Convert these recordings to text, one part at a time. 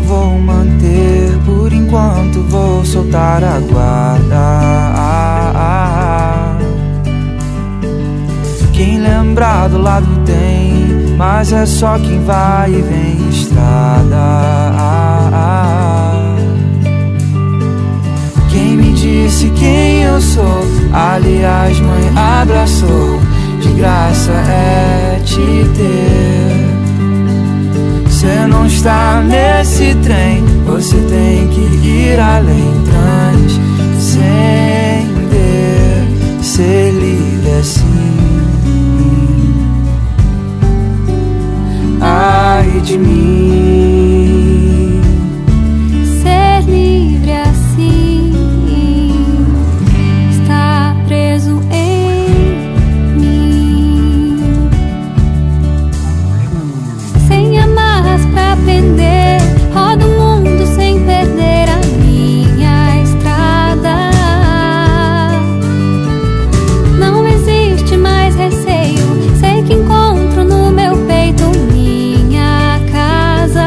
vou manter, por enquanto vou soltar a guarda. Quem lembrar do lado tem, mas é só quem vai e vem estrada. Quem me disse quem eu sou, aliás mãe abraçou, de graça é te ter. Cê não está nesse trem, você tem que ir além, transcender, ser livre assim. Ai de mim, ser livre assim, está preso em mim, sem amarras pra prender, rodo o mundo sem perder a minha estrada. Não existe mais receio, sei que encontro no meu peito minha casa.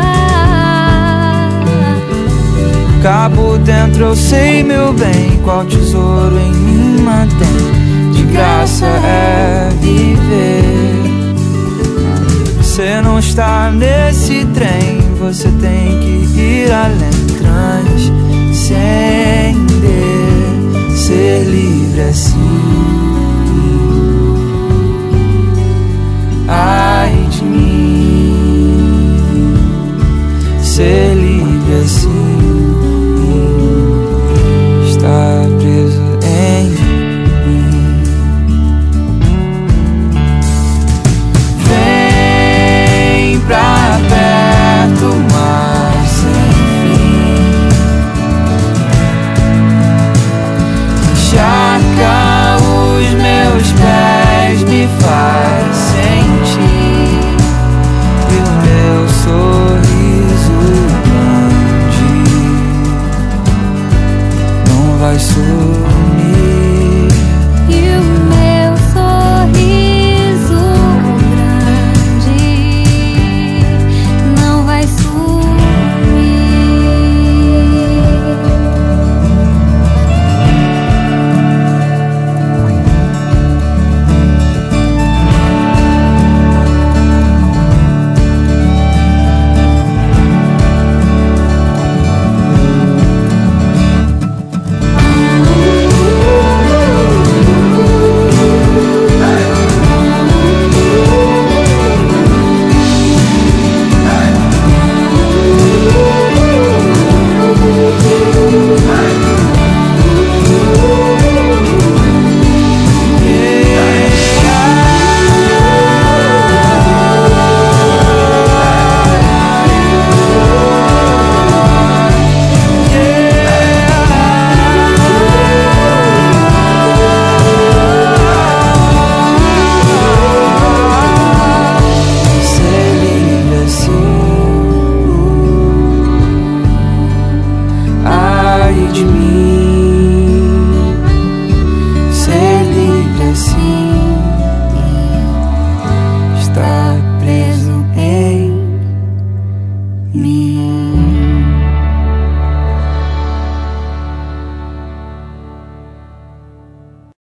cabo dentro eu sei, meu bem, qual tesouro em mim mantém. De graça é viver. Cê não está nesse trem, você tem que ir além, transcender, ser livre assim.